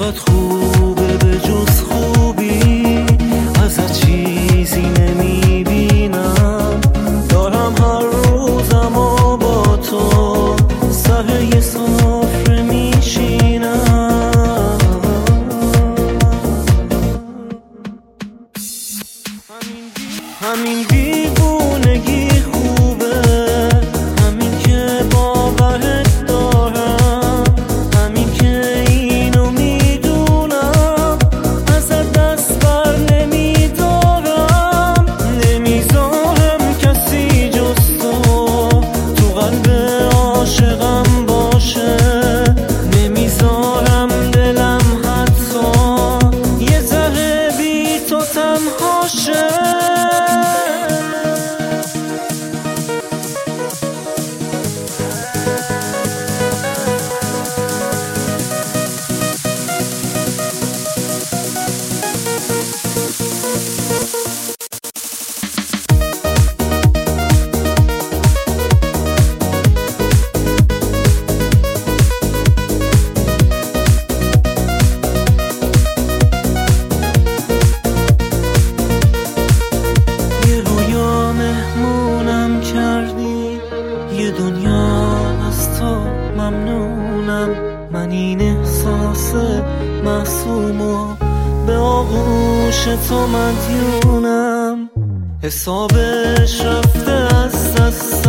چقدر خوبه به جز خوبی، ازت چیزی نمیبینم. دارم هر روزم و با تو سر یه سفره میشینم. همین دیوونگی خوبه، همین که باورت دارم، همین که اینو میدونم ازت دست بر نمیدارم. نمیذارم کسی جز تو قلب عاشقم باشه، نمیذارم دلم حتی یه ذره بی تو تنها شه. یه دنیا از تو ممنونم، من این احساس معصومو به آغوش تو مدیونم. حسابش رفته از دست